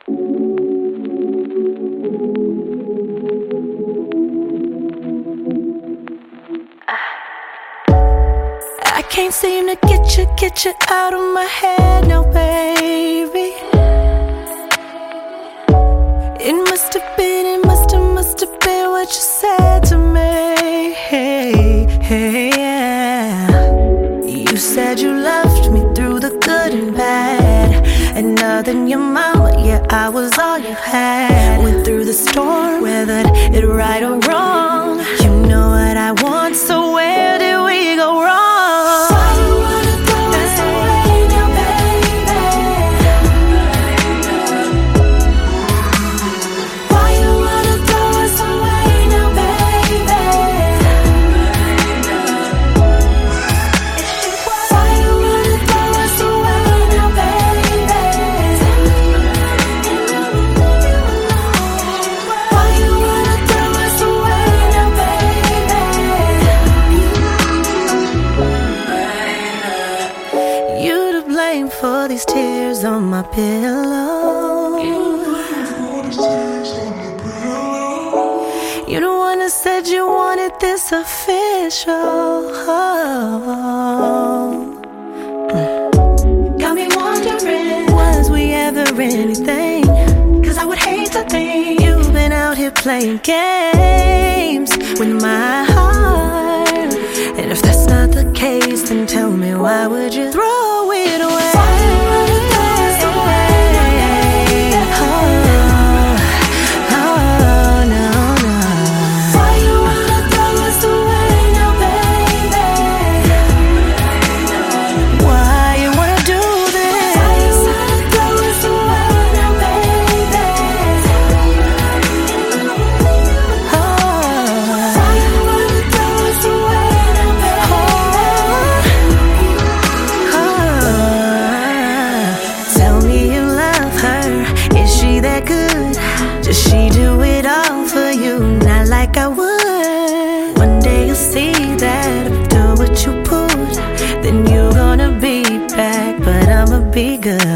I can't seem to get you out of my head now, baby. It must have been what you said to me. Hey, yeah. You said you loved me through the good and bad, and other than your mama, yeah, I was all you had. Went through the storm, weathered it right or wrong. You know what I want, so where did we go wrong? For these tears on my pillow, you the one that said you wanted this official. Got me wondering, was we ever anything? Cause I would hate to think you've been out here playing games with my heart. And if that's not the case, then tell me, why would you throw it away? Does she do it all for you? Not like I would. One day you'll see that after what you put, then you're gonna be back, but I'ma be good.